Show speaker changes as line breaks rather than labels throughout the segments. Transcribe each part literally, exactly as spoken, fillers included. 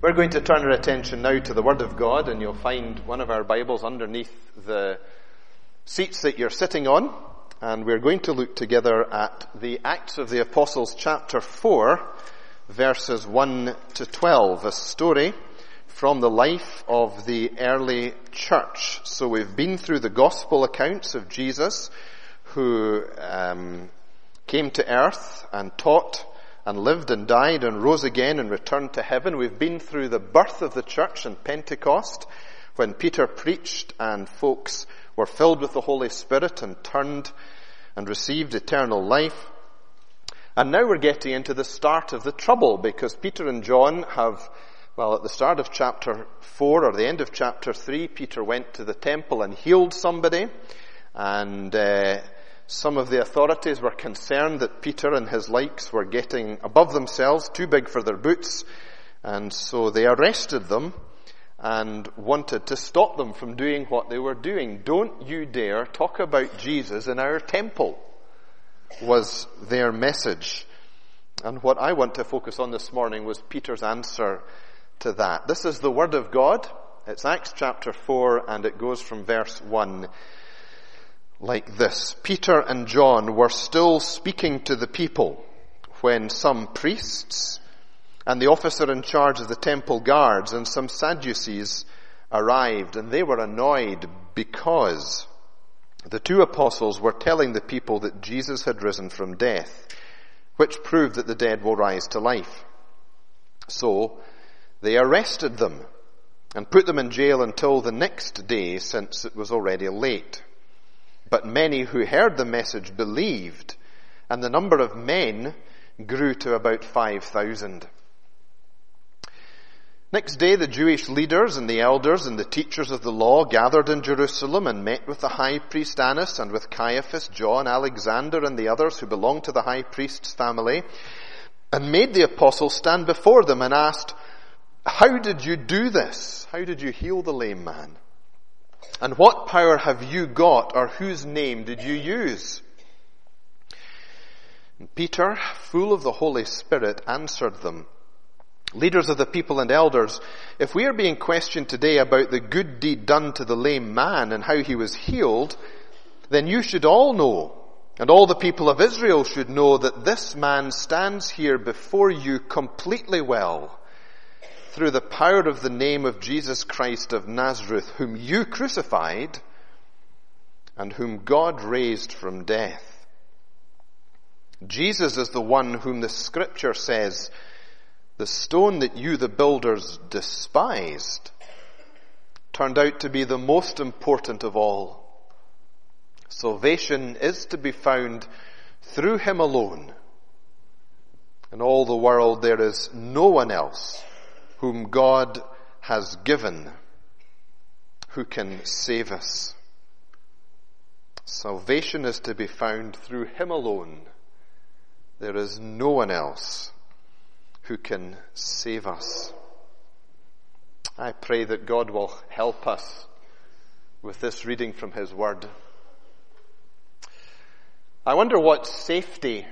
We're going to turn our attention now to the Word of God, and you'll find one of our Bibles underneath the seats that you're sitting on, and we're going to look together at the Acts of the Apostles chapter four, verses one to twelve, a story from the life of the early church. So we've been through the gospel accounts of Jesus, who um, came to earth and taught and lived and died and rose again and returned to heaven. We've been through the birth of the church and Pentecost, when Peter preached and folks were filled with the Holy Spirit and turned and received eternal life. And now we're getting into the start of the trouble, because Peter and John have, well, at the start of chapter four or the end of chapter three, Peter went to the temple and healed somebody, and uh, some of the authorities were concerned that Peter and his likes were getting above themselves, too big for their boots, and so they arrested them and wanted to stop them from doing what they were doing. "Don't you dare talk about Jesus in our temple," was their message. And what I want to focus on this morning was Peter's answer to that. This is the Word of God. It's Acts chapter four, and it goes from verse one. Like this: Peter and John were still speaking to the people when some priests and the officer in charge of the temple guards and some Sadducees arrived, and they were annoyed because the two apostles were telling the people that Jesus had risen from death, which proved that the dead will rise to life. So they arrested them and put them in jail until the next day, since it was already late. But many who heard the message believed, and the number of men grew to about five thousand. Next day, the Jewish leaders and the elders and the teachers of the law gathered in Jerusalem and met with the high priest Annas and with Caiaphas, John, Alexander, and the others who belonged to the high priest's family, and made the apostles stand before them and asked, "How did you do this? How did you heal the lame man? And what power have you got, or whose name did you use?" And Peter, full of the Holy Spirit, answered them, "Leaders of the people and elders, if we are being questioned today about the good deed done to the lame man and how he was healed, then you should all know, and all the people of Israel should know, that this man stands here before you completely well, through the power of the name of Jesus Christ of Nazareth, whom you crucified and whom God raised from death. Jesus is the one whom the Scripture says, 'The stone that you, the builders, despised, turned out to be the most important of all. Salvation is to be found through him alone. In all the world there is no one else whom God has given who can save us. Salvation is to be found through him alone. There is no one else who can save us.'" I pray that God will help us with this reading from his word. I wonder what safety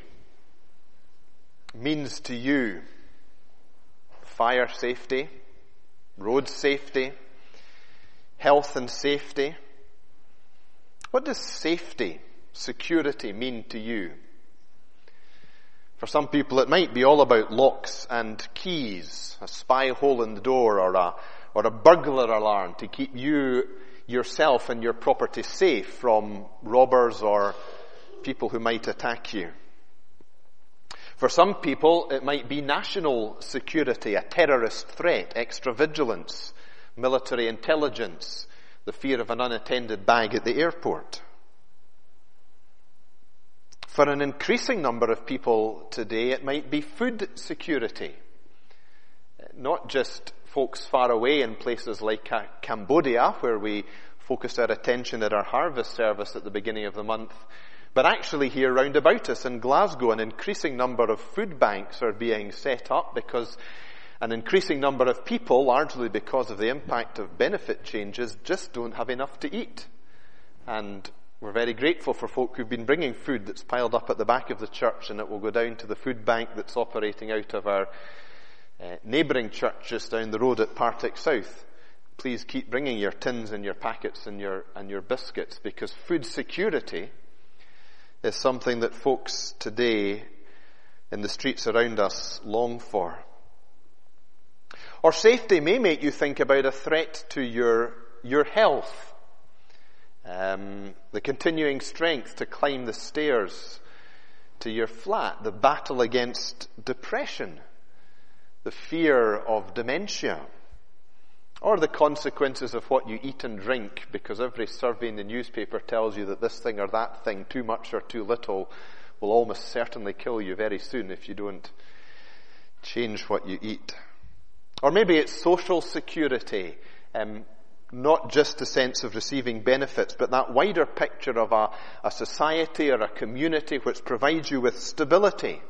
means to you. Fire safety, road safety, health and safety. What does safety, security mean to you? For some people it might be all about locks and keys, a spy hole in the door, or a, or a burglar alarm to keep you, yourself and your property safe from robbers or people who might attack you. For some people, it might be national security, a terrorist threat, extra vigilance, military intelligence, the fear of an unattended bag at the airport. For an increasing number of people today, it might be food security. Not just folks far away in places like Cambodia, where we focused our attention at our harvest service at the beginning of the month, but actually here round about us in Glasgow, an increasing number of food banks are being set up because an increasing number of people, largely because of the impact of benefit changes, just don't have enough to eat. And we're very grateful for folk who've been bringing food that's piled up at the back of the church, and it will go down to the food bank that's operating out of our uh, neighbouring church just down the road at Partick South, please keep bringing your tins and your packets and your and your biscuits, because food security is something that folks today in the streets around us long for. Or safety may make you think about a threat to your your health. Um, the continuing strength to climb the stairs to your flat, the battle against depression, the fear of dementia, or the consequences of what you eat and drink, because every survey in the newspaper tells you that this thing or that thing, too much or too little, will almost certainly kill you very soon if you don't change what you eat. Or maybe it's social security, um, not just the sense of receiving benefits, but that wider picture of a, a society or a community which provides you with stability,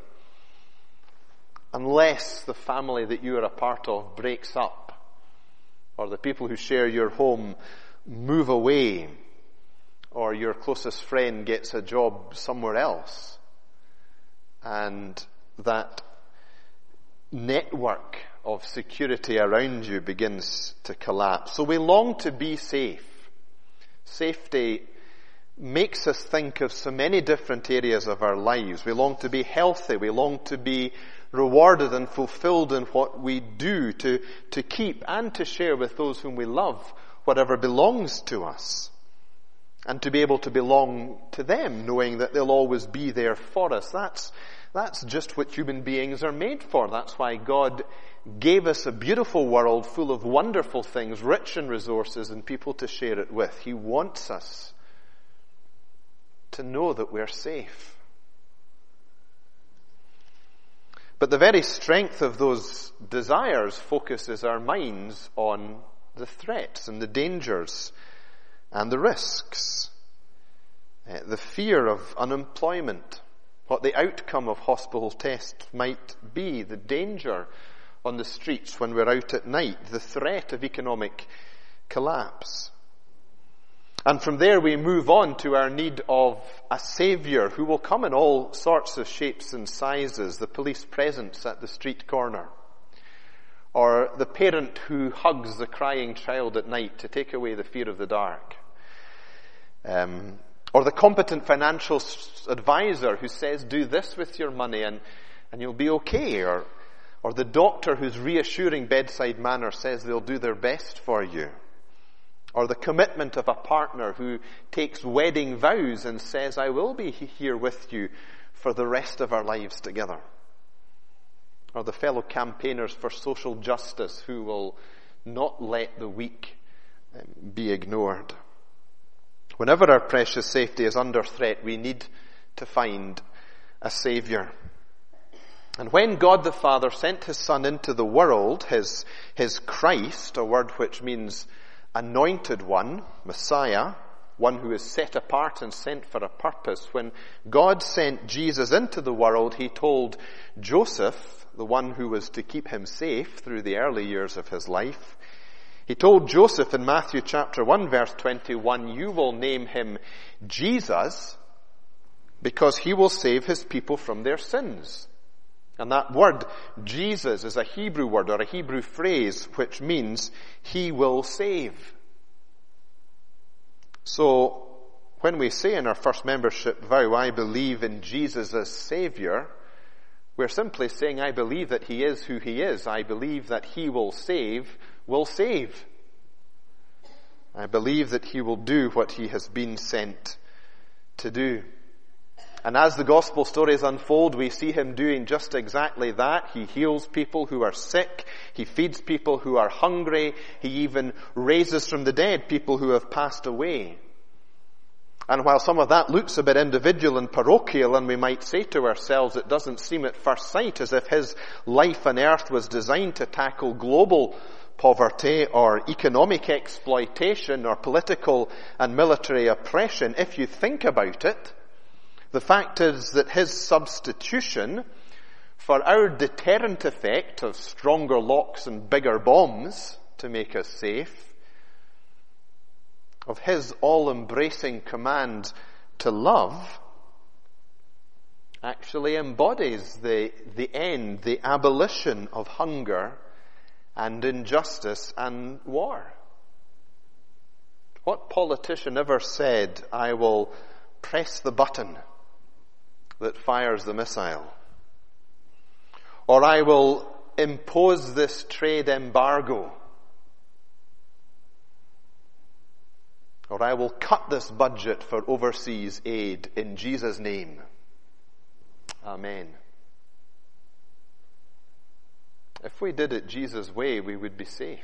unless the family that you are a part of breaks up, or the people who share your home move away, or your closest friend gets a job somewhere else, and that network of security around you begins to collapse. So we long to be safe. Safety makes us think of so many different areas of our lives. We long to be healthy. We long to be rewarded and fulfilled in what we do, to, to keep and to share with those whom we love whatever belongs to us, and to be able to belong to them, knowing that they'll always be there for us. That's, that's just what human beings are made for. That's why God gave us a beautiful world full of wonderful things, rich in resources, and people to share it with. He wants us to know that we're safe. But the very strength of those desires focuses our minds on the threats and the dangers and the risks. Uh, the fear of unemployment, what the outcome of hospital tests might be, the danger on the streets when we're out at night, the threat of economic collapse. And from there we move on to our need of a saviour who will come in all sorts of shapes and sizes, the police presence at the street corner, or the parent who hugs the crying child at night to take away the fear of the dark, um, or the competent financial advisor who says, do this with your money and, and you'll be okay, or Or the doctor whose reassuring bedside manner says they'll do their best for you. Or the commitment of a partner who takes wedding vows and says, I will be here with you for the rest of our lives together. Or the fellow campaigners for social justice who will not let the weak be ignored. Whenever our precious safety is under threat, we need to find a saviour. And when God the Father sent his Son into the world, his, his Christ, a word which means anointed one, Messiah, one who is set apart and sent for a purpose, when God sent Jesus into the world, he told Joseph, the one who was to keep him safe through the early years of his life, he told Joseph in Matthew chapter one verse twenty-one, you will name him Jesus because he will save his people from their sins. And that word, Jesus, is a Hebrew word or a Hebrew phrase which means he will save. So, when we say in our first membership vow, I believe in Jesus as Saviour, we're simply saying, I believe that he is who he is. I believe that he will save, will save. I believe that he will do what he has been sent to do. And as the gospel stories unfold, we see him doing just exactly that. He heals people who are sick. He feeds people who are hungry. He even raises from the dead people who have passed away. And while some of that looks a bit individual and parochial, and we might say to ourselves, it doesn't seem at first sight as if his life on earth was designed to tackle global poverty or economic exploitation or political and military oppression, if you think about it, the fact is that his substitution for our deterrent effect of stronger locks and bigger bombs to make us safe, of his all-embracing command to love, actually embodies the, the end, the abolition of hunger and injustice and war. What politician ever said, I will press the button that fires the missile? Or I will impose this trade embargo? Or I will cut this budget for overseas aid in Jesus' name? Amen. If we did it Jesus' way, we would be safe.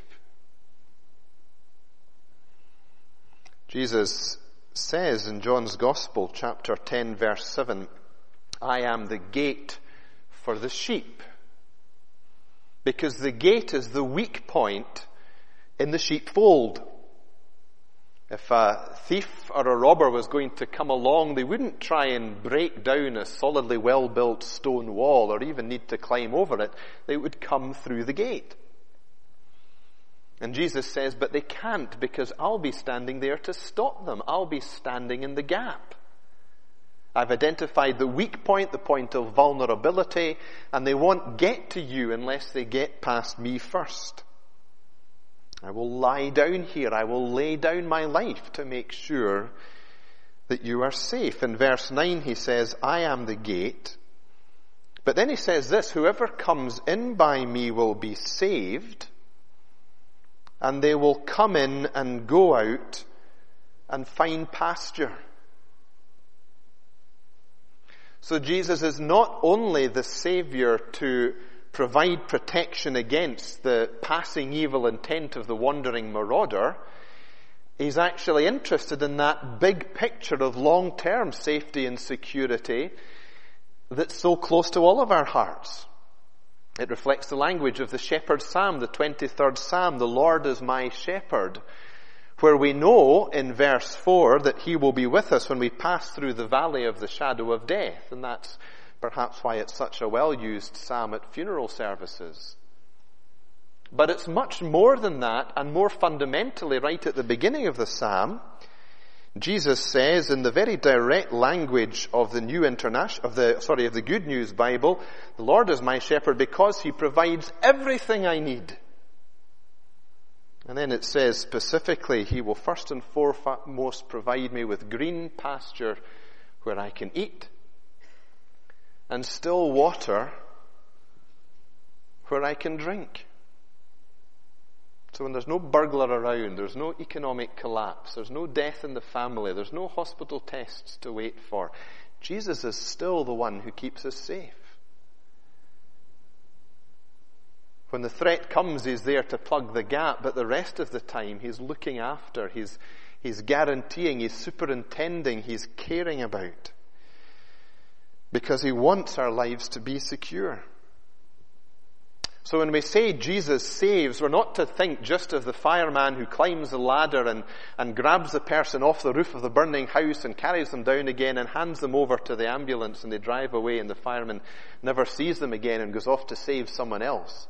Jesus says in John's Gospel, chapter ten, verse seven, I am the gate for the sheep. Because the gate is the weak point in the sheepfold. If a thief or a robber was going to come along, they wouldn't try and break down a solidly well-built stone wall or even need to climb over it. They would come through the gate. And Jesus says, but they can't, because I'll be standing there to stop them. I'll be standing in the gap. I've identified the weak point, the point of vulnerability, and they won't get to you unless they get past me first. I will lie down here. I will lay down my life to make sure that you are safe. In verse nine he says, I am the gate. But then he says this, whoever comes in by me will be saved, and they will come in and go out and find pasture. So Jesus is not only the Savior to provide protection against the passing evil intent of the wandering marauder, he's actually interested in that big picture of long-term safety and security that's so close to all of our hearts. It reflects the language of the shepherd's psalm, the twenty-third psalm, the Lord is my shepherd, where we know in verse four that he will be with us when we pass through the valley of the shadow of death. And that's perhaps why it's such a well-used psalm at funeral services. But it's much more than that, and more fundamentally, right at the beginning of the psalm, Jesus says in the very direct language of the New International, of the, sorry, of the Good News Bible, the Lord is my shepherd because he provides everything I need. And then it says specifically, he will first and foremost provide me with green pasture where I can eat, and still water where I can drink. So when there's no burglar around, there's no economic collapse, there's no death in the family, there's no hospital tests to wait for, Jesus is still the one who keeps us safe. When the threat comes, he's there to plug the gap, but the rest of the time he's looking after, he's, he's guaranteeing, he's superintending, he's caring about. Because he wants our lives to be secure. So when we say Jesus saves, we're not to think just of the fireman who climbs the ladder and, and grabs the person off the roof of the burning house and carries them down again and hands them over to the ambulance and they drive away and the fireman never sees them again and goes off to save someone else.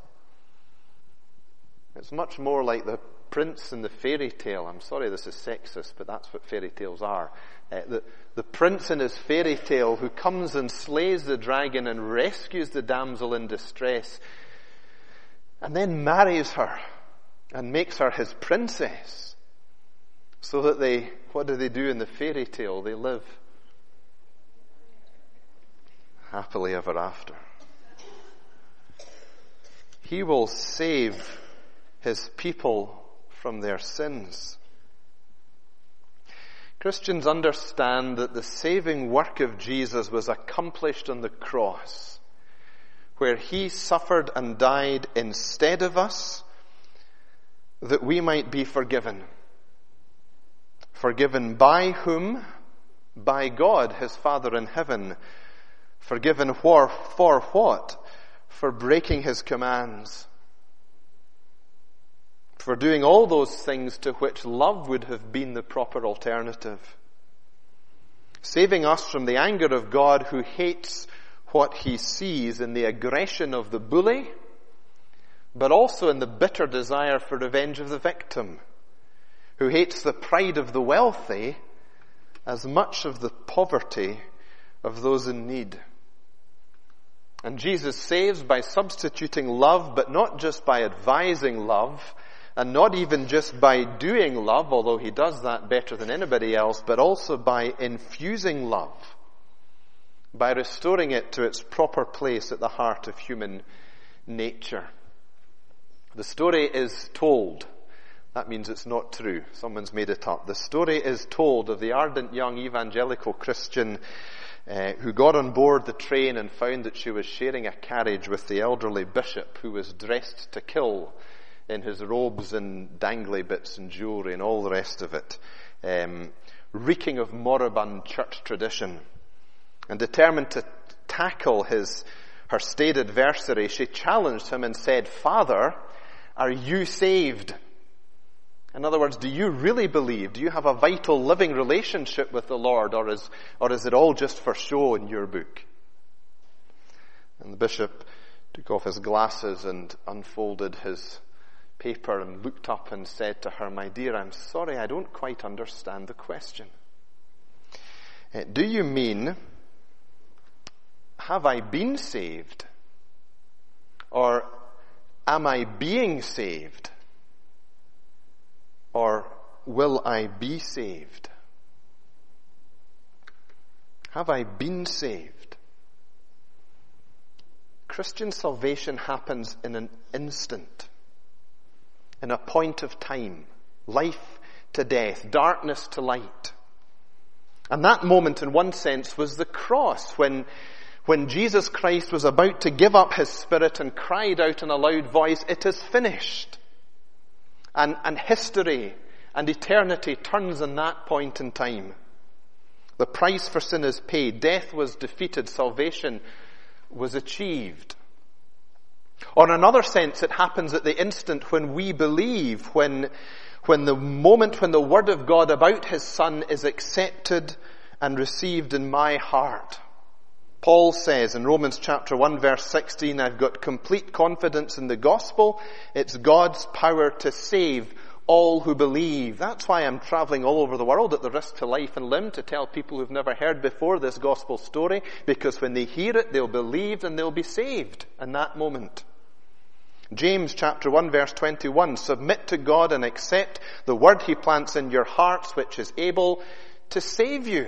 It's much more like the prince in the fairy tale. I'm sorry this is sexist, but that's what fairy tales are. Uh, the, the prince in his fairy tale who comes and slays the dragon and rescues the damsel in distress and then marries her and makes her his princess so that they, what do they do in the fairy tale? They live happily ever after. He will save his people from their sins. Christians understand that the saving work of Jesus was accomplished on the cross, where he suffered and died instead of us, that we might be forgiven. Forgiven by whom? By God, his Father in heaven. Forgiven for, for what? For breaking his commands. For doing all those things to which love would have been the proper alternative. Saving us from the anger of God who hates what he sees in the aggression of the bully, but also in the bitter desire for revenge of the victim, who hates the pride of the wealthy as much of the poverty of those in need. And Jesus saves by substituting love, but not just by advising love, and not even just by doing love, although he does that better than anybody else, but also by infusing love, by restoring it to its proper place at the heart of human nature. The story is told. That means it's not true. Someone's made it up. The story is told of the ardent young evangelical Christian uh, who got on board the train and found that she was sharing a carriage with the elderly bishop who was dressed to kill in his robes and dangly bits and jewellery and all the rest of it, um, reeking of moribund church tradition. And determined to tackle his her staid adversary, she challenged him and said, "Father, are you saved?" In other words, do you really believe? Do you have a vital living relationship with the Lord, or is, or is it all just for show in your book? And the bishop took off his glasses and unfolded his paper and looked up and said to her, "My dear, I'm sorry, I don't quite understand the question. Uh, do you mean, have I been saved? Or am I being saved? Or will I be saved? Have I been saved?" Christian salvation happens in an instant, in a point of time, life to death, darkness to light. And that moment, in one sense, was the cross, when When Jesus Christ was about to give up his spirit and cried out in a loud voice, "It is finished." And, and history and eternity turns in that point in time. The price for sin is paid. Death was defeated. Salvation was achieved. Or in another sense, it happens at the instant when we believe, when, when the moment when the word of God about his Son is accepted and received in my heart. Paul says in Romans chapter one verse sixteen, "I've got complete confidence in the gospel. It's God's power to save all who believe." That's why I'm traveling all over the world at the risk to life and limb to tell people who've never heard before this gospel story, because when they hear it, they'll believe and they'll be saved in that moment. James chapter one verse twenty-one, "Submit to God and accept the word he plants in your hearts, which is able to save you."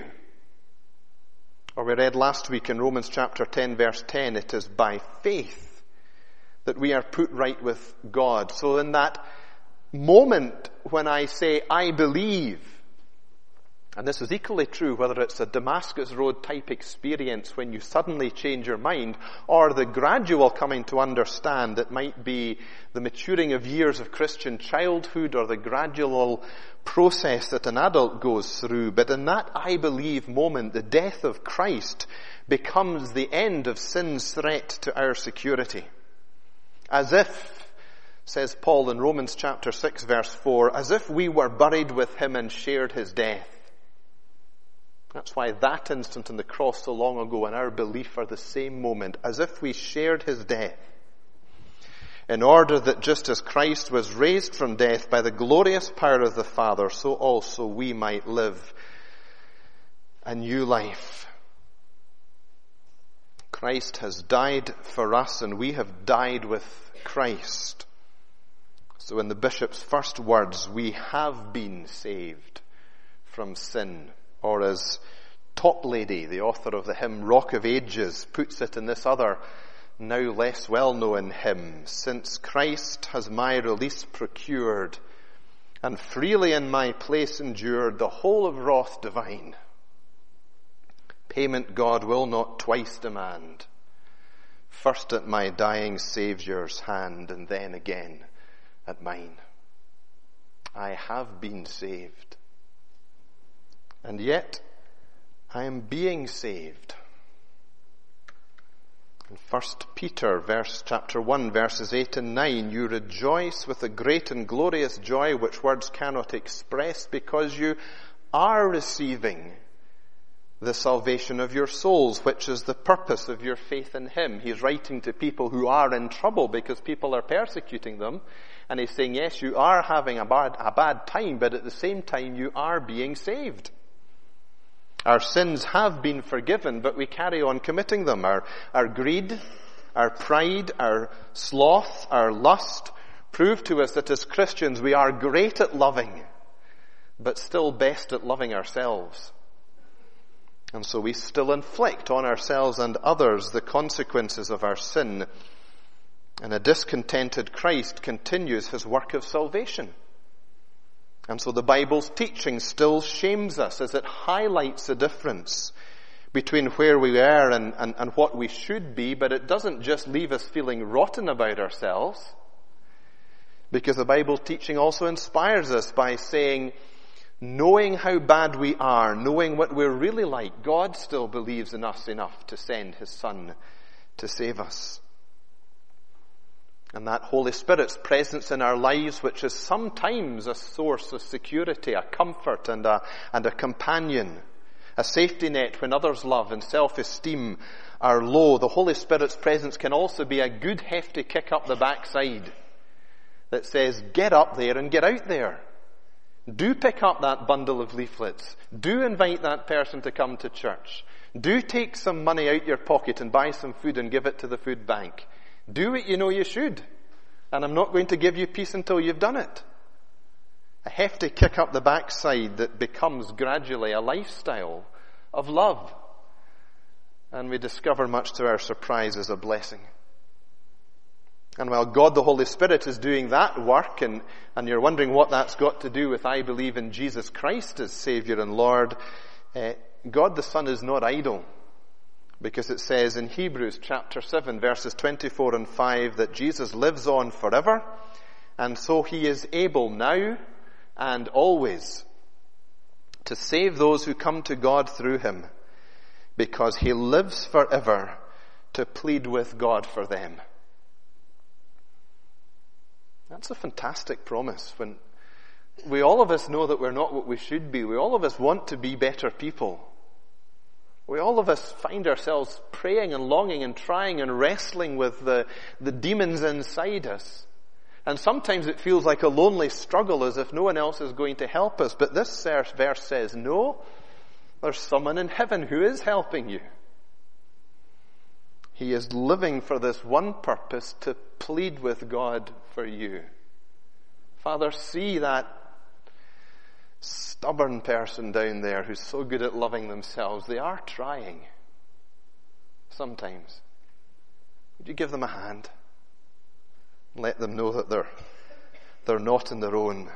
Or we read last week in Romans chapter ten verse ten, "It is by faith that we are put right with God." So in that moment when I say, "I believe," and this is equally true whether it's a Damascus Road type experience when you suddenly change your mind, or the gradual coming to understand that might be the maturing of years of Christian childhood, or the gradual process that an adult goes through. But in that "I believe" moment, the death of Christ becomes the end of sin's threat to our security. As if, says Paul in Romans chapter six verse four, as if we were buried with him and shared his death. That's why that instant on the cross so long ago and our belief are the same moment, as if we shared his death. In order that just as Christ was raised from death by the glorious power of the Father, so also we might live a new life. Christ has died for us, and we have died with Christ. So in the bishop's first words, we have been saved from sin. Or as Toplady, the author of the hymn Rock of Ages, puts it in this other, now less well-known hymn, "Since Christ has my release procured, and freely in my place endured the whole of wrath divine, payment God will not twice demand, first at my dying Saviour's hand, and then again at mine." I have been saved. And yet, I am being saved. In First Peter verse, chapter one, verses eight and nine, "You rejoice with a great and glorious joy which words cannot express, because you are receiving the salvation of your souls, which is the purpose of your faith in him." He's writing to people who are in trouble because people are persecuting them. And he's saying, yes, you are having a bad, a bad time, but at the same time you are being saved. Our sins have been forgiven, but we carry on committing them. Our, our greed, our pride, our sloth, our lust prove to us that as Christians we are great at loving, but still best at loving ourselves. And so we still inflict on ourselves and others the consequences of our sin. And a discontented Christ continues his work of salvation. And so the Bible's teaching still shames us as it highlights the difference between where we are and, and, and what we should be, but it doesn't just leave us feeling rotten about ourselves, because the Bible teaching also inspires us by saying, knowing how bad we are, knowing what we're really like, God still believes in us enough to send his Son to save us. And that Holy Spirit's presence in our lives, which is sometimes a source of security, a comfort and a, and a companion, a safety net when others' love and self-esteem are low, the Holy Spirit's presence can also be a good hefty kick up the backside that says, get up there and get out there. Do pick up that bundle of leaflets. Do invite that person to come to church. Do take some money out your pocket and buy some food and give it to the food bank. Do what you know you should. And I'm not going to give you peace until you've done it. A hefty kick up the backside that becomes gradually a lifestyle of love. And we discover, much to our surprise, as a blessing. And while God the Holy Spirit is doing that work, and, and you're wondering what that's got to do with I believe in Jesus Christ as Saviour and Lord, uh, God the Son is not idle. Because it says in Hebrews chapter seven, verses twenty-four and five, that Jesus lives on forever, and so he is able now and always to save those who come to God through him, because he lives forever to plead with God for them. That's a fantastic promise. When we all of us know that we're not what we should be. We all of us want to be better people. We all of us find ourselves praying and longing and trying and wrestling with the, the demons inside us. And sometimes it feels like a lonely struggle, as if no one else is going to help us. But this verse says, no, there's someone in heaven who is helping you. He is living for this one purpose, to plead with God for you. Father, see that stubborn person down there who's so good at loving themselves. They are trying. Sometimes. Would you give them a hand? Let them know that they're, they're not on their own.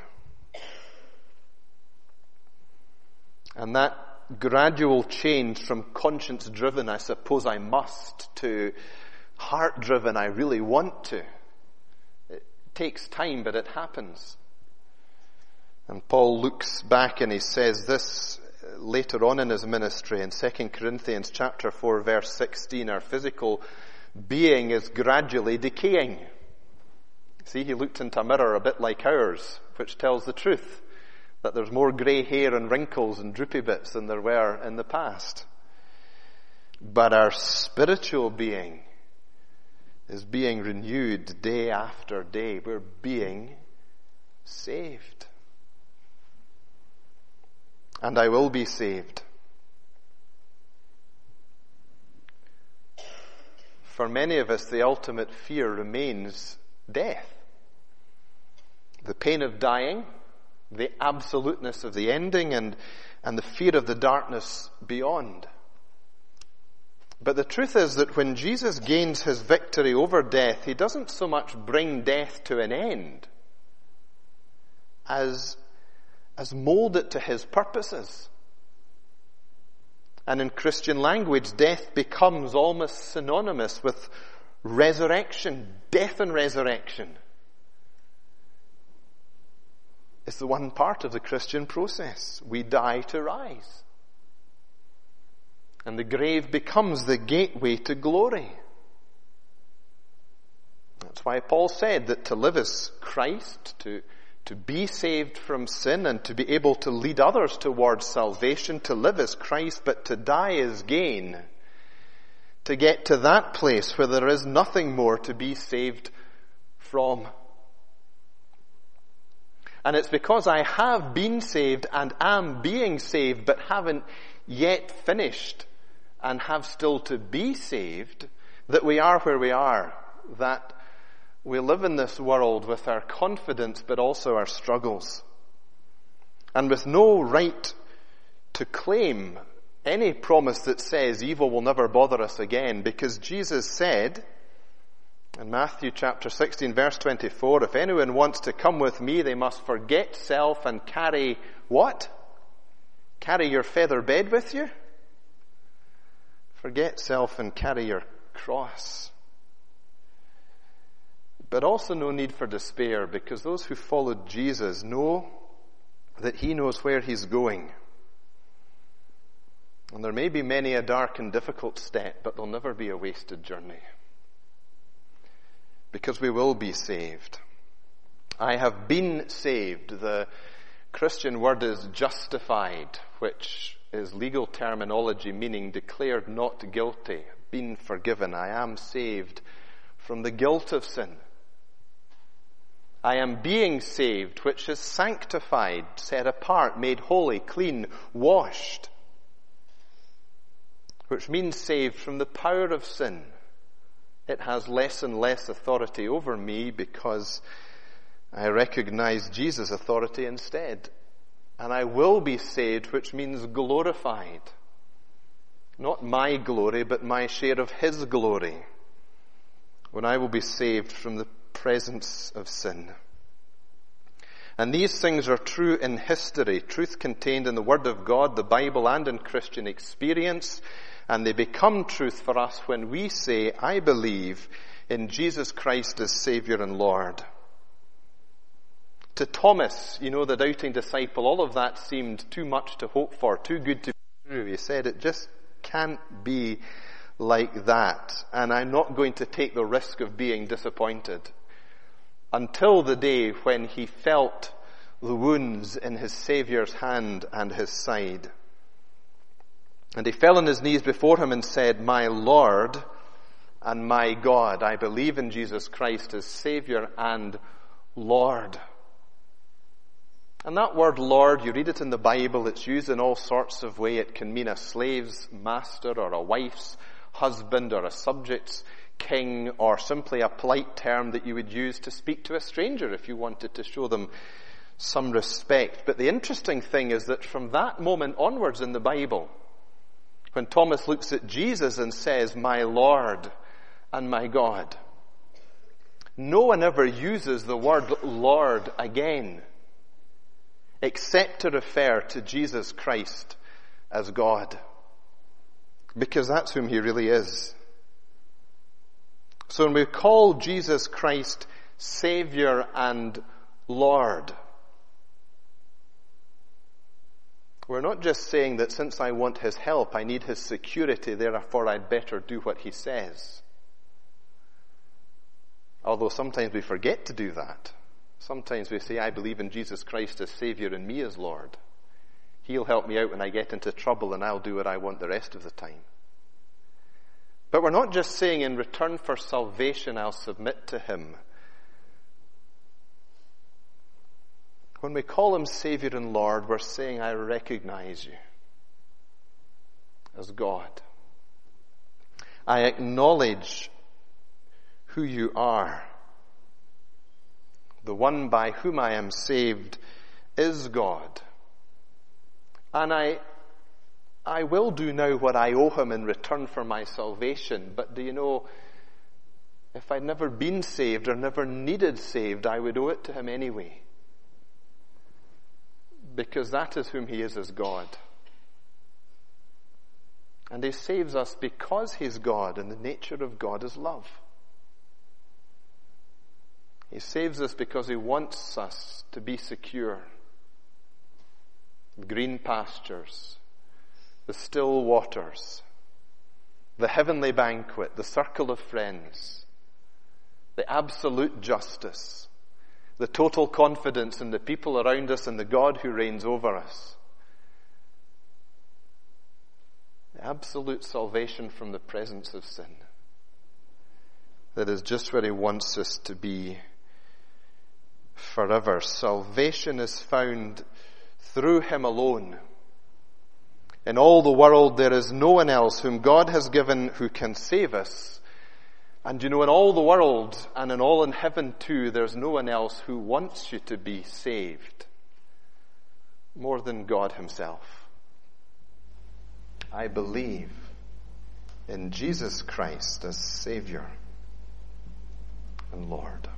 And that gradual change from conscience-driven, I suppose I must, to heart-driven, I really want to. It takes time, but it happens. And Paul looks back and he says this later on in his ministry in Second Corinthians chapter four, verse sixteen, our physical being is gradually decaying. See, he looked into a mirror a bit like ours, which tells the truth, that there's more grey hair and wrinkles and droopy bits than there were in the past. But our spiritual being is being renewed day after day. We're being saved. And I will be saved. For many of us, the ultimate fear remains death. The pain of dying, the absoluteness of the ending, and, and the fear of the darkness beyond. But the truth is that when Jesus gains his victory over death, he doesn't so much bring death to an end as, as mold it to his purposes. And in Christian language, death becomes almost synonymous with resurrection, death and resurrection. It's the one part of the Christian process. We die to rise. And the grave becomes the gateway to glory. That's why Paul said that to live is Christ, to, to be saved from sin and to be able to lead others towards salvation. To live is Christ, but to die is gain. To get to that place where there is nothing more to be saved from. And it's because I have been saved and am being saved, but haven't yet finished and have still to be saved, that we are where we are, that we live in this world with our confidence but also our struggles, and with no right to claim any promise that says evil will never bother us again, because Jesus said in Matthew chapter sixteen verse twenty-four, if anyone wants to come with me, they must forget self and carry what? Carry your feather bed with you? Forget self and carry your cross. But also no need for despair, because those who followed Jesus know that he knows where he's going. And there may be many a dark and difficult step, but there'll never be a wasted journey, because we will be saved. I have been saved. The Christian word is justified, which is legal terminology meaning declared not guilty, been forgiven. I am saved from the guilt of sin. I am being saved, which is sanctified, set apart, made holy, clean, washed, which means saved from the power of sin. It has less and less authority over me because I recognize Jesus' authority instead. And I will be saved, which means glorified. Not my glory, but my share of his glory, when I will be saved from the presence of sin. And these things are true in history, truth contained in the Word of God, the Bible, and in Christian experience. And they become truth for us when we say, I believe in Jesus Christ as Savior and Lord. To Thomas, you know, the doubting disciple, all of that seemed too much to hope for, too good to be true. He said, it just can't be like that. And I'm not going to take the risk of being disappointed. Until the day when he felt the wounds in his Saviour's hand and his side. And he fell on his knees before him and said, my Lord and my God. I believe in Jesus Christ as Savior and Lord. And that word Lord, you read it in the Bible, it's used in all sorts of ways. It can mean a slave's master or a wife's husband or a subject's king, or simply a polite term that you would use to speak to a stranger if you wanted to show them some respect. But the interesting thing is that from that moment onwards in the Bible, when Thomas looks at Jesus and says, my Lord and my God, no one ever uses the word Lord again, except to refer to Jesus Christ as God. Because that's whom he really is. So when we call Jesus Christ Savior and Lord, we're not just saying that since I want his help, I need his security, therefore I'd better do what he says. Although sometimes we forget to do that. Sometimes we say, I believe in Jesus Christ as Savior and me as Lord. He'll help me out when I get into trouble and I'll do what I want the rest of the time. But we're not just saying in return for salvation I'll submit to him. When we call him Savior and Lord, we're saying I recognize you as God. I acknowledge who you are. The one by whom I am saved is God. And I, I will do now what I owe him in return for my salvation. But do you know, if I'd never been saved or never needed saved, I would owe it to him anyway. Because that is whom he is as God. And he saves us because he's God, and the nature of God is love. He saves us because he wants us to be secure. The green pastures, the still waters, the heavenly banquet, the circle of friends, the absolute justice, the total confidence in the people around us and the God who reigns over us. The absolute salvation from the presence of sin. That is just where he wants us to be forever. Salvation is found through him alone. In all the world there is no one else whom God has given who can save us And you know, in all the world and in all in heaven too, there's no one else who wants you to be saved more than God himself. I believe in Jesus Christ as Savior and Lord.